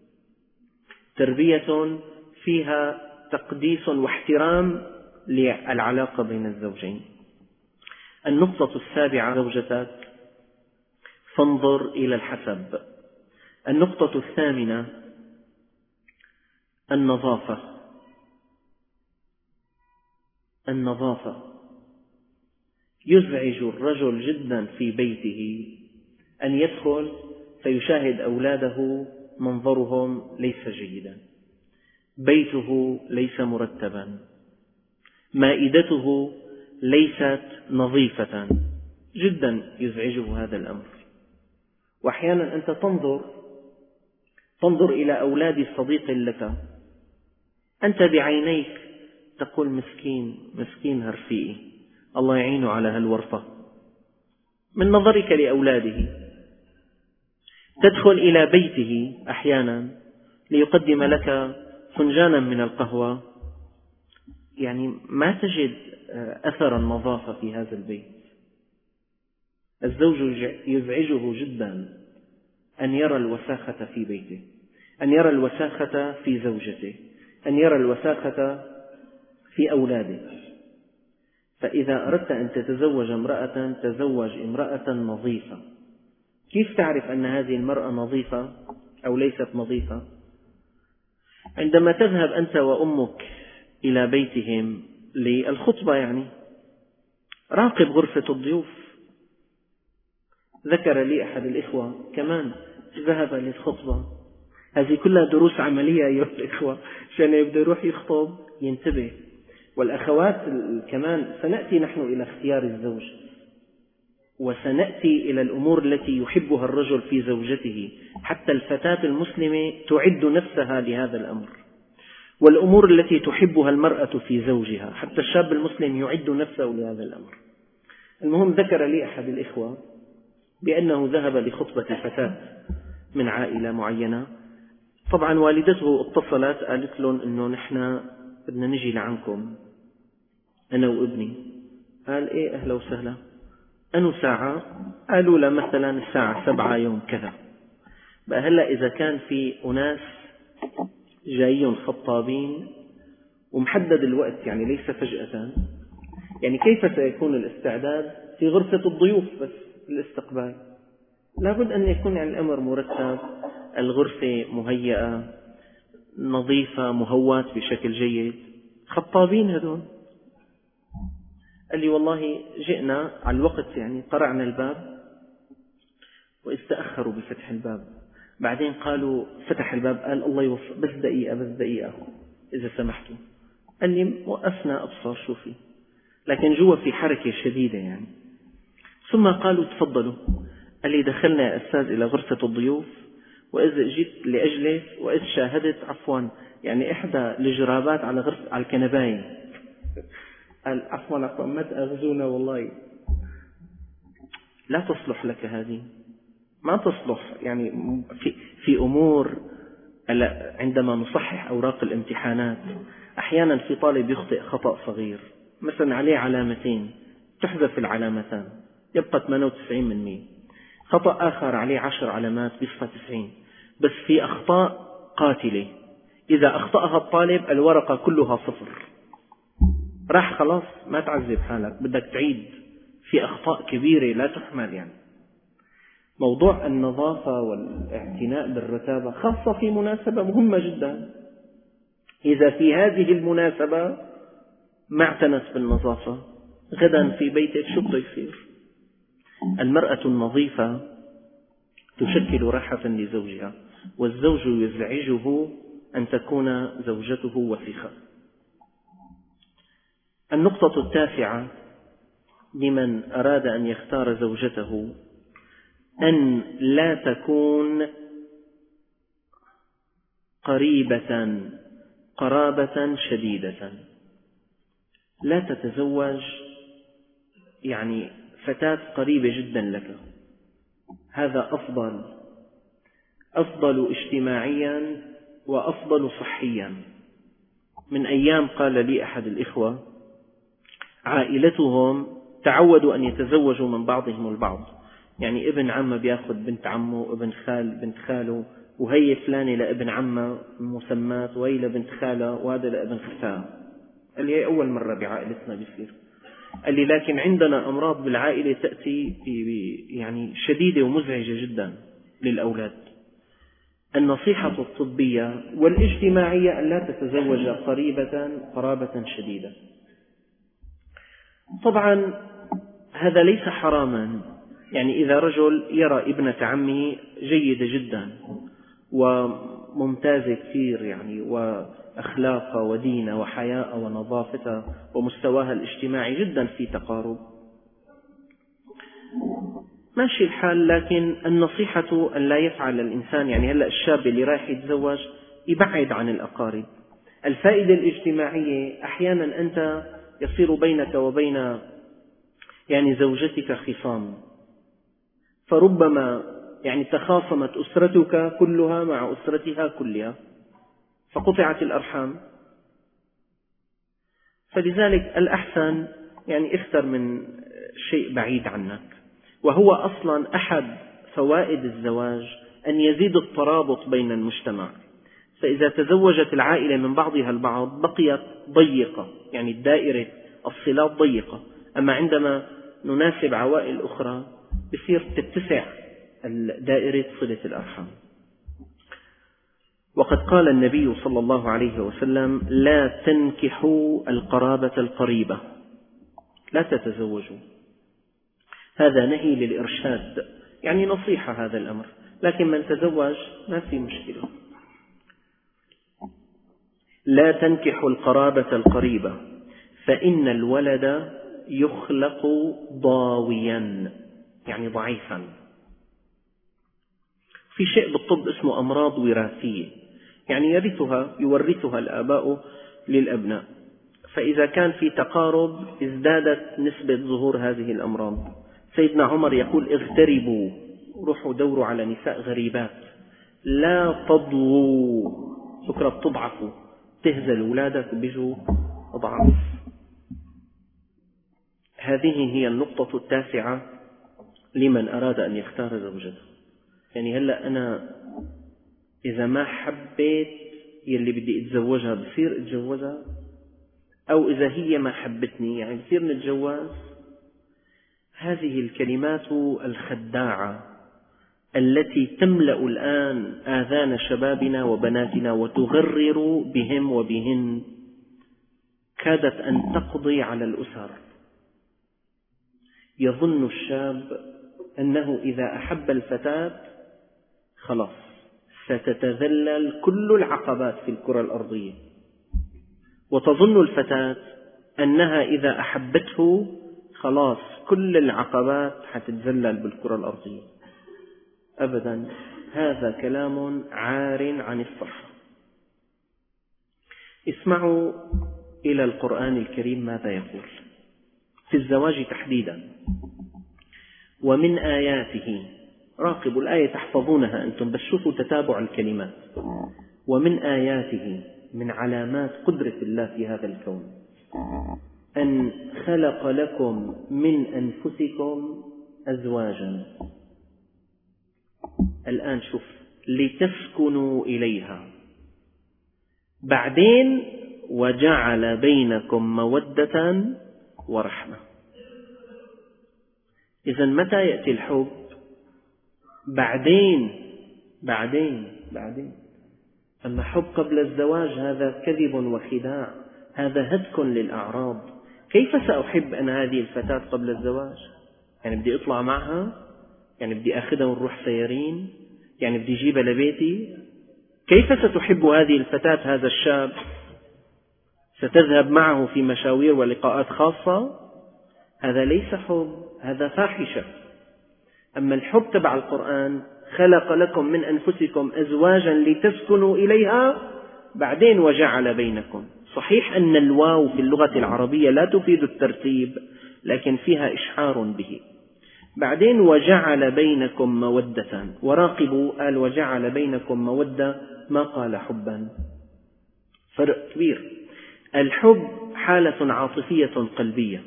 تربية فيها تقديس واحترام للعلاقة بين الزوجين. النقطة السابعة زوجتك فانظر إلى الحسب. النقطة الثامنة النظافة. النظافة يزعج الرجل جدا في بيته أن يدخل فيشاهد أولاده منظرهم ليس جيدا، بيته ليس مرتبا، مائدته ليست نظيفة، جدا يزعجه هذا الأمر. وأحيانا أنت تنظر تنظر إلى أولاد صديق لك، أنت بعينيك تقول مسكين مسكين هالرفيقي، الله يعينه على هالورطة، من نظرك لأولاده. تدخل إلى بيته أحيانا ليقدم لك فنجانا من القهوة، يعني ما تجد أثر النظافة في هذا البيت. الزوج يزعجه جدا أن يرى الوساخة في بيته، أن يرى الوساخة في زوجته، أن يرى الوساخة في أولاده. فإذا أردت أن تتزوج امرأة تزوج امرأة نظيفة. كيف تعرف أن هذه المرأة نظيفة أو ليست نظيفة؟ عندما تذهب أنت وأمك إلى بيتهم للخطبة، يعني راقب غرفة الضيوف. ذكر لي أحد الإخوة كمان ذهب للخطبة، هذه كلها دروس عملية أيها الإخوة، عشان يبدأ يروح يخطب ينتبه. والأخوات كمان سنأتي نحن إلى اختيار الزوج، وسنأتي إلى الأمور التي يحبها الرجل في زوجته، حتى الفتاة المسلمة تعد نفسها لهذا الأمر، والأمور التي تحبها المرأة في زوجها، حتى الشاب المسلم يعد نفسه لهذا الأمر. المهم ذكر لي أحد الإخوة بأنه ذهب لخطبة فتاة من عائلة معينة، طبعا والدته اتصلت قالت لهم إنه نحن بدنا نجي لعنكم أنا وابني. قال إيه أهلا وسهلا، أنو ساعة؟ قالوا له مثلا الساعة سبعة يوم كذا. بقى هلأ إذا كان في أناس جايين خطابين ومحدد الوقت، يعني ليس فجأة، يعني كيف سيكون الاستعداد في غرفة الضيوف بس الاستقبال؟ لابد أن يكون يعني الأمر مرتب، الغرفة مهيئة نظيفة مهواة بشكل جيد. خطابين هذول. قال لي والله جئنا على الوقت، يعني قرعنا الباب وإذ تأخروا بفتح الباب، بعدين قالوا فتح الباب، قال الله يوفق بس دقيقة بس دقيقة إذا سمحتوا. قال لي وقفنا أبصر شوفي، لكن جوا في حركة شديدة يعني. ثم قالوا تفضلوا. قال لي دخلنا يا أستاذ إلى غرفة الضيوف، وإذ جئت لأجلس وإذ شاهدت عفوا يعني إحدى الجرابات على غرفة على الكنباية. قال عفوا عفوا ما تأخذونا والله لا تصلح لك هذه، ما تصلح. يعني في, في أمور عندما نصحح أوراق الامتحانات أحيانا في طالب يخطئ خطأ صغير، مثلا عليه علامتين تحذف العلامتان يبقى ثمانية وتسعين من مئة، خطأ آخر عليه عشر علامات بيصفى تسعين. بس في أخطاء قاتلة إذا أخطأها الطالب الورقة كلها صفر، راح خلاص ما تعذب حالك، بدك تعيد. في أخطاء كبيرة لا تحمل. يعني موضوع النظافة والاعتناء بالرتابة خاصة في مناسبة مهمة جدا. إذا في هذه المناسبة ما اعتنت بالنظافة، غدا في بيتك شو بده يصير؟ المرأة النظيفة تشكل راحة لزوجها، والزوج يزعجه أن تكون زوجته وسخة. النقطة التاسعة لمن أراد أن يختار زوجته أن لا تكون قريبة قرابة شديدة. لا تتزوج يعني فتاة قريبة جدا لك، هذا أفضل أفضل اجتماعيا وأفضل صحيا. من أيام قال لي أحد الإخوة عائلتهم تعودوا أن يتزوجوا من بعضهم البعض، يعني ابن عمه بياخذ بنت عمه، ابن خال بنت خاله، وهي فلانة لابن عمه مسمات، وهي لبنت خاله، وهذا لابن خالها. قال لي هي أول مرة بعائلتنا بيصير. قال لي لكن عندنا أمراض بالعائلة تأتي يعني شديدة ومزعجة جدا للأولاد. النصيحة الطبية والاجتماعية أن لا تتزوج قريبة قرابة شديدة. طبعا هذا ليس حراما، يعني إذا رجل يرى ابنة عمه جيدة جدا وممتازة كثير يعني وأخلاقها ودينها وحياءها ونظافتها ومستواها الاجتماعي جدا في تقارب، ماشي الحال. لكن النصيحة أن لا يفعل الإنسان، يعني هلأ الشاب اللي رايح يتزوج يبعد عن الأقارب. الفائدة الاجتماعية أحيانا أنت يصير بينك وبين يعني زوجتك خصام، فربما يعني تخاصمت أسرتك كلها مع أسرتها كلها فقطعت الأرحام. فلذلك الأحسن يعني اختر من شيء بعيد عنك. وهو أصلا أحد فوائد الزواج أن يزيد الترابط بين المجتمع. فإذا تزوجت العائلة من بعضها البعض بقيت ضيقة، يعني الدائرة الصلات ضيقة. أما عندما نناسب عوائل أخرى بصير تتسع دائرة صلة الأرحام. وقد قال النبي صلى الله عليه وسلم: لا تنكحوا القرابة القريبة، لا تتزوجوا. هذا نهي للإرشاد، يعني نصيحة هذا الأمر، لكن من تزوج ما في مشكلة. لا تنكحوا القرابة القريبة فإن الولد يخلق ضاويا، يعني ضعيفا. في شيء بالطب اسمه أمراض وراثية، يعني يرثها يورثها الآباء للأبناء، فإذا كان في تقارب ازدادت نسبة ظهور هذه الأمراض. سيدنا عمر يقول: اغتربوا، روحوا دوروا على نساء غريبات، لا تضووا، بكرة بتضعفوا، تهزل أولادك بيجوا أضعاف. هذه هي النقطة التاسعة لمن أراد أن يختار زوجته. يعني هلأ أنا إذا ما حبيت يلي بدي أتزوجها بصير أتزوجها، أو إذا هي ما حبتني يعني بصير نتجوز. هذه الكلمات الخداعة التي تملأ الآن آذان شبابنا وبناتنا وتغرر بهم وبهن كادت أن تقضي على الأسر. يظن الشاب أنه إذا أحب الفتاة خلاص ستتذلل كل العقبات في الكرة الأرضية، وتظن الفتاة أنها إذا أحبته خلاص كل العقبات حتتذلل بالكرة الأرضية. أبدا، هذا كلام عار عن الصحة. اسمعوا إلى القرآن الكريم ماذا يقول في الزواج تحديدا: ومن آياته، راقبوا الآية تحفظونها أنتم بس شوفوا تتابع الكلمات. ومن آياته، من علامات قدرة الله في هذا الكون، أن خلق لكم من أنفسكم أزواجا. الآن شوف، لتسكنوا إليها، بعدين وجعل بينكم مودة ورحمة. إذن متى يأتي الحب؟ بعدين بعدين بعدين. أما حب قبل الزواج هذا كذب وخداع، هذا هتك للأعراض. كيف سأحب أنا هذه الفتاة قبل الزواج؟ يعني بدي أطلع معها؟ يعني بدي أخذها ونروح سيارين؟ يعني بدي أجيبها لبيتي؟ كيف ستحب هذه الفتاة هذا الشاب؟ ستذهب معه في مشاوير ولقاءات خاصة، هذا ليس حب، هذا فاحشة. أما الحب تبع القرآن خلق لكم من أنفسكم أزواجا لتسكنوا إليها، بعدين وجعل بينكم. صحيح أن الواو في اللغة العربية لا تفيد الترتيب، لكن فيها إشعار به. بعدين وجعل بينكم مودة، وراقبوا قال وجعل بينكم مودة، ما قال حبا. فرق كبير. الحب حالة عاطفية قلبية،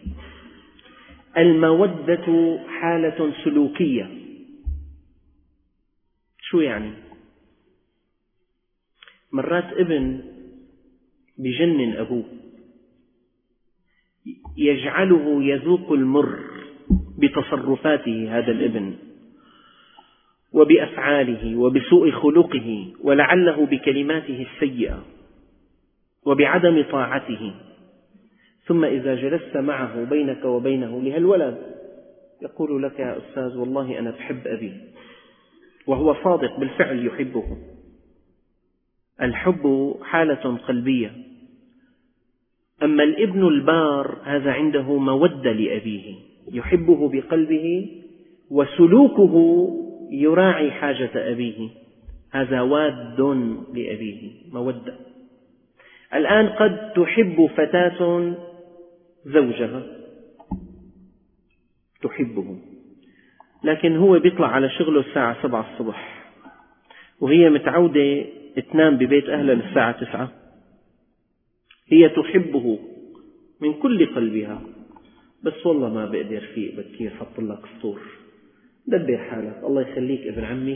المودة حالة سلوكية. شو يعني؟ مرات ابن بجنن أبوه، يجعله يذوق المر بتصرفاته هذا الابن وبأفعاله وبسوء خلقه، ولعله بكلماته السيئة وبعدم طاعته. ثم إذا جلست معه بينك وبينه لهالولد يقول لك يا أستاذ والله أنا بحب أبي، وهو صادق بالفعل يحبه. الحب حالة قلبية. أما الابن البار هذا عنده مودة لأبيه، يحبه بقلبه وسلوكه يراعي حاجة أبيه، هذا واد لأبيه، مودة. الآن قد تحب فتاة زوجها، تحبه، لكن هو بيطلع على شغله الساعة سبعة الصبح، وهي متعودة تنام ببيت أهلها للساعة تسعة. هي تحبه من كل قلبها، بس والله ما بقدر فيك بكير حط لك سطور، دبر حالك، الله يخليك ابن عمي.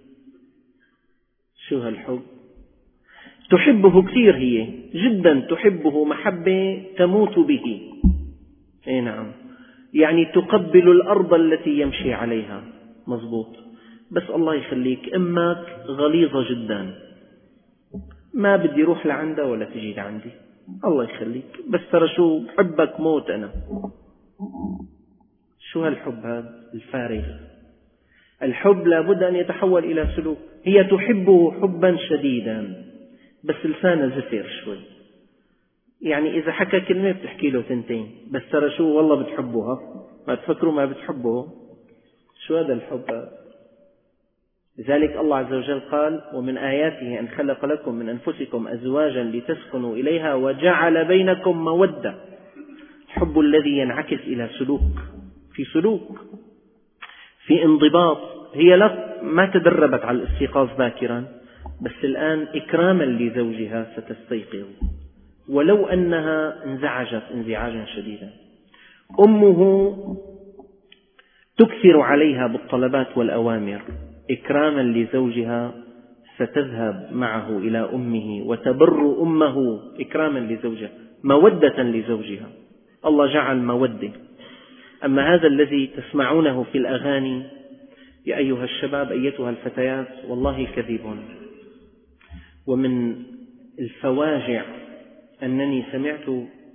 شو هالحب؟ تحبه كثير، هي جدا تحبه محبة تموت به. اي نعم، يعني تقبل الأرض التي يمشي عليها، مضبوط. بس الله يخليك أمك غليظة جدا، ما بدي روح لعندها ولا تجي لعندي، الله يخليك، بس ترى شو بحبك موت أنا. شو هالحب هذا الفارغ؟ الحب لابد أن يتحول إلى سلوك. هي تحبه حبا شديدا، بس لسانه زفر شوي، يعني إذا حكى كلمة بتحكي له تنتين، بس ترى شو والله بتحبها، ما تفكروا ما بتحبه. شو هذا الحب هذا؟ لذلك الله عز وجل قال ومن آياته أن خلق لكم من أنفسكم أزواجا لتسكنوا إليها وجعل بينكم مودة. الحب الذي ينعكس إلى سلوك، في سلوك، في انضباط. هي لا ما تدربت على الاستيقاظ باكرا، بس الآن إكراما لزوجها ستستيقظ ولو أنها انزعجت انزعاجا شديدا. أمه تكثر عليها بالطلبات والأوامر، إكراما لزوجها ستذهب معه إلى أمه وتبر أمه إكراما لزوجها، مودة لزوجها. الله جعل مودة. أما هذا الذي تسمعونه في الأغاني يا أيها الشباب أيتها الفتيات والله كذب. ومن الفواجع أنني سمعت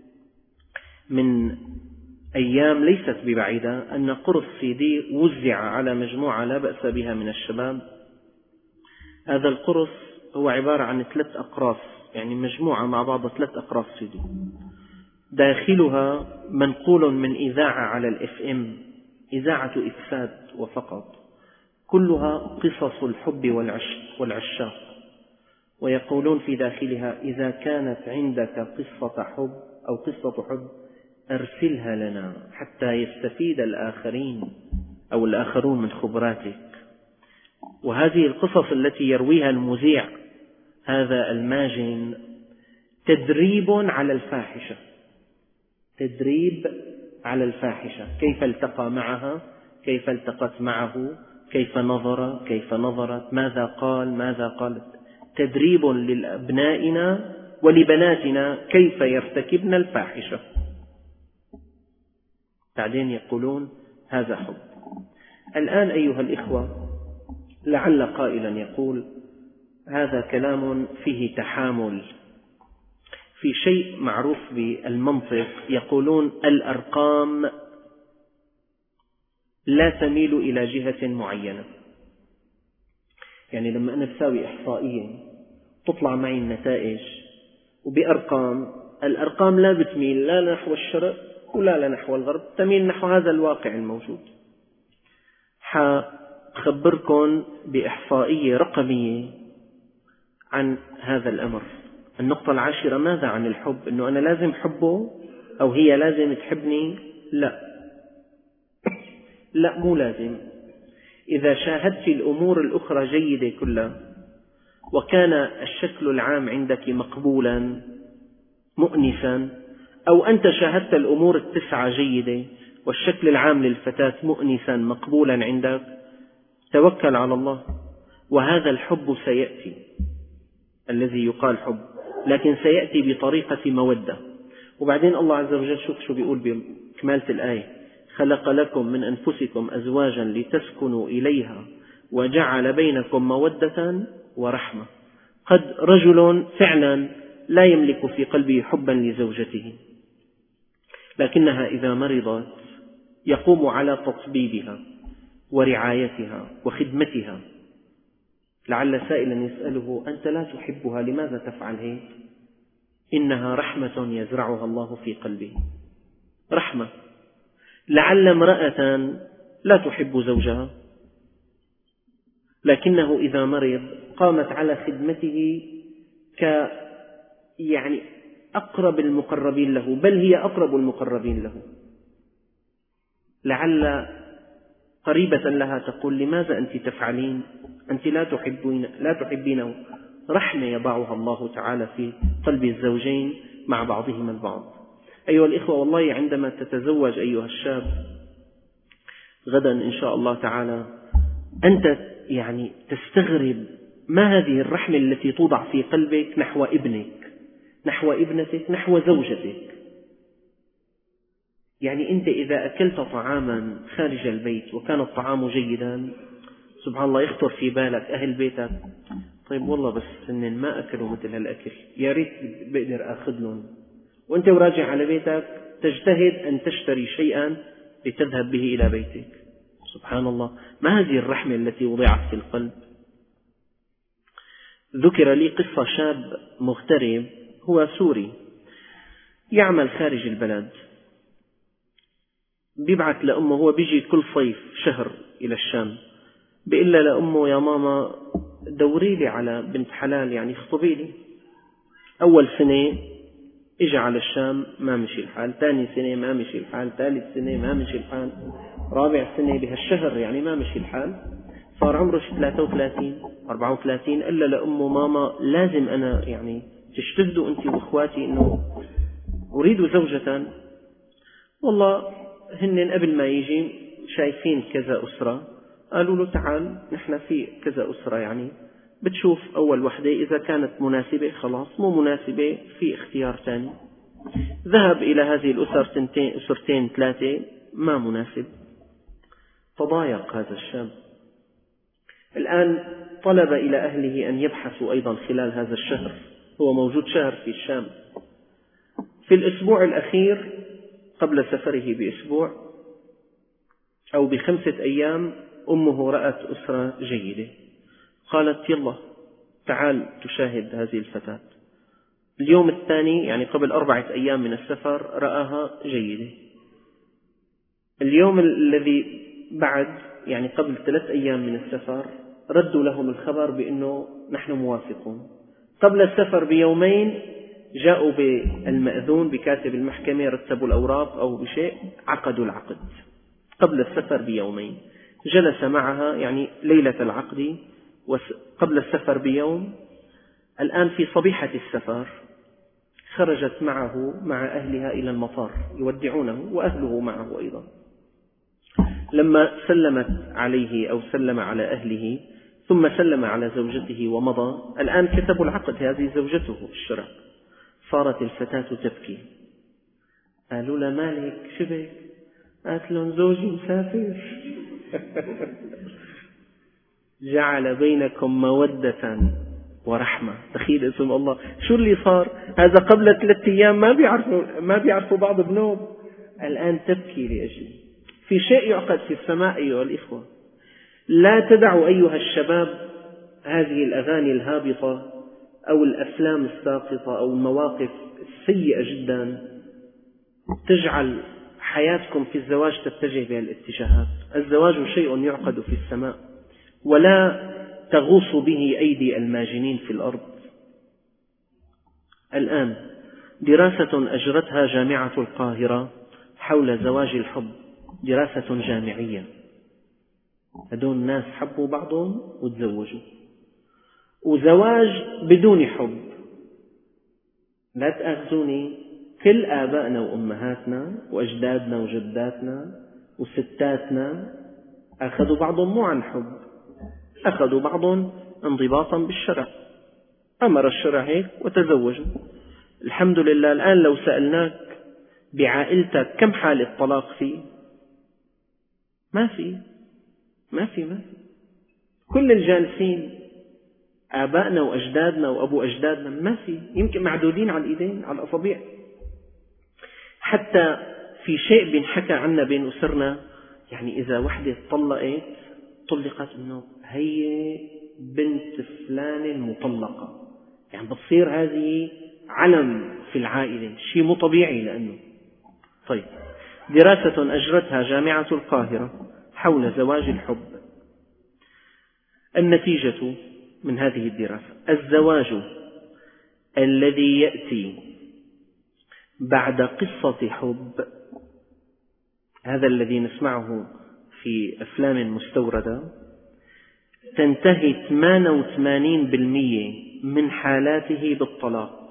من أيام ليست ببعيدة أن قرص سيدي وزع على مجموعة لا بأس بها من الشباب. هذا القرص هو عبارة عن ثلاث أقراص، يعني مجموعة مع بعض ثلاث أقراص سيدي، داخلها منقول من إذاعة على الإف إم، إذاعة إفساد وفقط، كلها قصص الحب والعشاق، ويقولون في داخلها إذا كانت عندك قصة حب أو قصة حب أرسلها لنا حتى يستفيد الآخرين أو الآخرون من خبراتك. وهذه القصص التي يرويها المذيع هذا الماجن تدريب على الفاحشة، تدريب على الفاحشة، كيف التقى معها، كيف التقت معه، كيف نظر، كيف نظرت، ماذا قال، ماذا قالت، تدريب لأبنائنا ولبناتنا كيف يرتكبن الفاحشة. بعدين يقولون هذا حب. الآن أيها الإخوة لعل قائلا يقول هذا كلام فيه تحامل، في شيء معروف بالمنطق يقولون الأرقام لا تميل إلى جهة معينة. يعني لما أنا بساوي إحصائية تطلع معي النتائج وبأرقام الأرقام لا بتميل لا نحو الشرق ولا نحو الغرب، تميل نحو هذا الواقع الموجود. حخبركم بإحصائية رقمية عن هذا الأمر. النقطة العاشرة، ماذا عن الحب؟ أنه أنا لازم حبه أو هي لازم تحبني؟ لا لا مو لازم. إذا شاهدت الأمور الأخرى جيدة كلها وكان الشكل العام عندك مقبولا مؤنسا، أو أنت شاهدت الأمور التسعة جيدة والشكل العام للفتاة مؤنسا مقبولا عندك، توكل على الله، وهذا الحب سيأتي الذي يقال حب، لكن سيأتي بطريقة مودة. وبعدين الله عز وجل شوف شو بيقول بكمالة الآية: خلق لكم من أنفسكم أزواجا لتسكنوا إليها وجعل بينكم مودة ورحمة. قد رجل فعلا لا يملك في قلبه حبا لزوجته، لكنها إذا مرضت يقوم على تطبيبها ورعايتها وخدمتها. لعل سائلا يسأله: أنت لا تحبها لماذا تفعل هيك؟ إنها رحمة يزرعها الله في قلبه. رحمة. لعل امرأة لا تحب زوجها لكنه إذا مرض قامت على خدمته ك يعني أقرب المقربين له، بل هي أقرب المقربين له. لعل قريبة لها تقول: لماذا أنت تفعلين؟ أنت لا تحبين لا تحبينه. رحمة يضعها الله تعالى في قلب الزوجين مع بعضهما البعض. أيها الإخوة، والله عندما تتزوج أيها الشاب غدا إن شاء الله تعالى، أنت يعني تستغرب ما هذه الرحمة التي توضع في قلبك نحو ابنك، نحو ابنتك، نحو زوجتك. يعني أنت إذا أكلت طعاما خارج البيت وكان الطعام جيدا، سبحان الله يخطر في بالك أهل بيتك: طيب والله بس إن ما أكلوا مثل هالأكل، يا ريت بقدر أخذ لهم. وأنت وراجع على بيتك تجتهد أن تشتري شيئا لتذهب به إلى بيتك. سبحان الله، ما هذه الرحمة التي وضعت في القلب؟ ذكر لي قصة شاب مغترب، هو سوري يعمل خارج البلد، بيبعث لأمه، هو بيجي كل صيف شهر إلى الشام، بيقول لأمه: يا ماما دوري لي على بنت حلال، يعني اخطبي لي. أول سنة إجا على الشام ما مشي الحال، ثاني سنة ما مشي الحال، ثالث سنة ما مشي الحال، رابع سنة بهالشهر يعني ما مشي الحال، صار عمره ثلاثة وثلاثين أربعة وثلاثين. إلا لأمه: ماما لازم أنا يعني تجتهدوا أنت وإخواتي إنه أريد زوجة. والله هن قبل ما يجي شايفين كذا أسرة، قالوا له: تعال نحن في كذا أسرة، يعني بتشوف أول وحدة إذا كانت مناسبة خلاص، مو مناسبة في اختيار ثاني. ذهب إلى هذه الأسر سنتين أسرتين ثلاثة ما مناسب، تضايق هذا الشاب. الآن طلب إلى أهله أن يبحثوا أيضا خلال هذا الشهر، هو موجود شهر في الشام. في الأسبوع الأخير قبل سفره بأسبوع أو بخمسة أيام أمه رأت أسرة جيدة، قالت: يلا تعال تشاهد هذه الفتاة. اليوم الثاني يعني قبل أربعة أيام من السفر رآها جيدة. اليوم الذي بعد يعني قبل ثلاث أيام من السفر ردوا لهم الخبر بأنه نحن موافقون. قبل السفر بيومين جاءوا بالمأذون بكاتب المحكمة، رتبوا الأوراق أو بشيء، عقدوا العقد قبل السفر بيومين. جلس معها يعني ليلة العقد قبل السفر بيوم. الآن في صبيحة السفر خرجت معه مع أهلها إلى المطار يودعونه وأهله معه أيضا. لما سلمت عليه أو سلم على أهله ثم سلم على زوجته ومضى، الآن كتبوا العقد، هذه زوجته الشرع. صارت الفتاة تبكي، قالوا لها: مالك شبك؟ قالت لهم: زوجي مسافر. جعل بينكم مودة ورحمة. تخيل اسم الله شو اللي صار. هذا قبل ثلاثة أيام ما بيعرفوا ما بيعرفوا بعض بنوب، الآن تبكي لأجله. في شيء يعقد في السماء أيها الإخوة. لا تدعوا أيها الشباب هذه الأغاني الهابطة أو الأفلام الساقطة أو المواقف سيئة جدا تجعل حياتكم في الزواج تتجه بها الاتجاهات. الزواج شيء يعقد في السماء ولا تغوص به أيدي الماجنين في الأرض. الآن دراسة أجرتها جامعة القاهرة حول زواج الحب، دراسة جامعية، هذول الناس حبوا بعضهم وتزوجوا، وزواج بدون حب. لا تأخذوني، كل آبائنا وأمهاتنا وأجدادنا وجداتنا وستاتنا أخذوا بعضهم مو عن حب، أخذوا بعضهم انضباطا بالشرع، أمر الشرع هيك وتزوجوا. الحمد لله. الآن لو سألناك بعائلتك كم حالة طلاق فيه؟ ما في ما في ما في كل الجالسين آبائنا وأجدادنا وأبو أجدادنا ما في، يمكن معدودين على الإيدين على الأصابع. حتى في شيء بينحكى عنا بين أسرنا، يعني إذا وحدة طلقت طلقت إنه هي بنت فلان المطلقة، يعني بتصير هذه علم في العائلة، شيء مو طبيعي. لأنه طيب، دراسة أجرتها جامعة القاهرة حول زواج الحب. النتيجة من هذه الدراسة: الزواج الذي يأتي بعد قصة حب، هذا الذي نسمعه في أفلام مستوردة، تنتهي ثمانية وثمانين بالمئة من حالاته بالطلاق.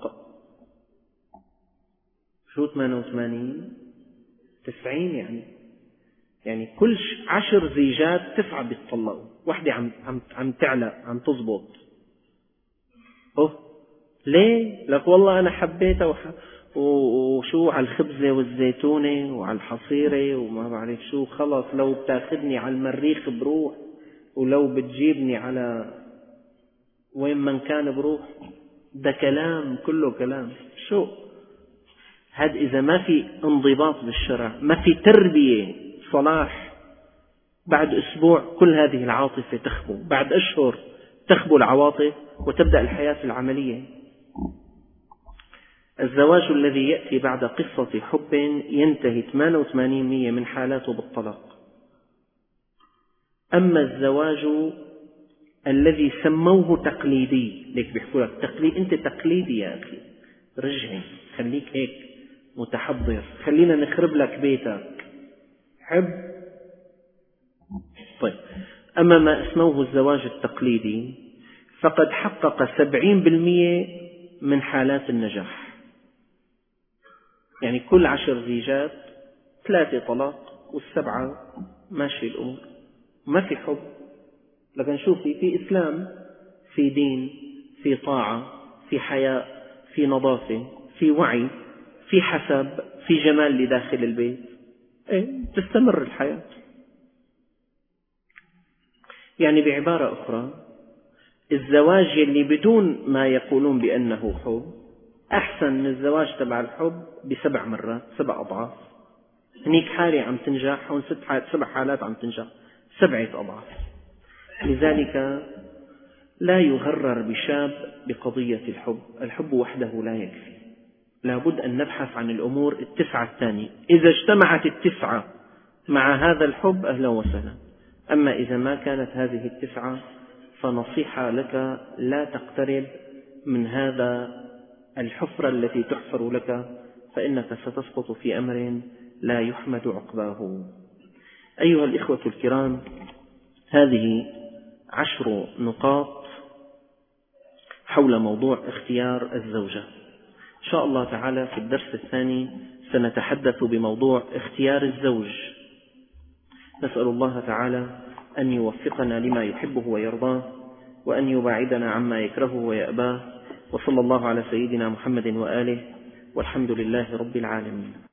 شو ثمانية وثمانين؟ تسعين يعني يعني كل عشر زيجات تسعة بيتطلقوا، واحدة عم عم عم تعلق، عم تزبط. أوه ليه؟ لك والله أنا حبيتها وح... وشو على الخبزة والزيتونة وعلى الحصيرة وما بعرف شو، خلص لو بتاخذني على المريخ بروح، ولو بتجيبني على وين من كان بروح. ده كلام، كله كلام. شو هذا؟ إذا ما في انضباط بالشرع، ما في تربية صلاح، بعد أسبوع كل هذه العاطفة تخبو، بعد أشهر تخبو العواطف وتبدأ الحياة العملية. الزواج الذي يأتي بعد قصة حب ينتهي ثمانية وثمانين بالمئة من حالاته بالطلاق. أما الزواج الذي سموه تقليدي، ليك بيحكوا لك تقليد، أنت تقليدي يا أخي، رجعي خليك هيك متحضر، خلينا نخرب لك بيتك، حب. طيب، أما ما اسموه الزواج التقليدي فقد حقق سبعين بالمئة من حالات النجاح. يعني كل عشر زيجات ثلاثة طلاق والسبعة ماشي الأمور، ما في حب. لكن شوفي، في إسلام، في دين، في طاعة، في حياء، في نظافة، في وعي، في حسب، في جمال لداخل البيت، إيه تستمر الحياة. يعني بعبارة أخرى، الزواج اللي بدون ما يقولون بأنه حب أحسن من الزواج تبع الحب بسبع مرات، سبع أضعاف. هنيك حالة عم تنجح، هون ست حالات، سبع حالات عم تنجح، سبعة أضعاف. لذلك لا يغرر بشاب بقضية الحب، الحب وحده لا يكفي، لابد أن نبحث عن الأمور التسعة الثانية. إذا اجتمعت التسعة مع هذا الحب أهلا وسهلا. أما إذا ما كانت هذه التسعة فنصيحة لك، لا تقترب من هذا الحفرة التي تحفر لك، فإنك ستسقط في أمر لا يحمد عقباه. أيها الإخوة الكرام، هذه عشر نقاط حول موضوع اختيار الزوجة. إن شاء الله تعالى في الدرس الثاني سنتحدث بموضوع اختيار الزوج. نسأل الله تعالى أن يوفقنا لما يحبه ويرضاه، وأن يباعدنا عما يكرهه ويأباه، وصلى الله على سيدنا محمد وآله، والحمد لله رب العالمين.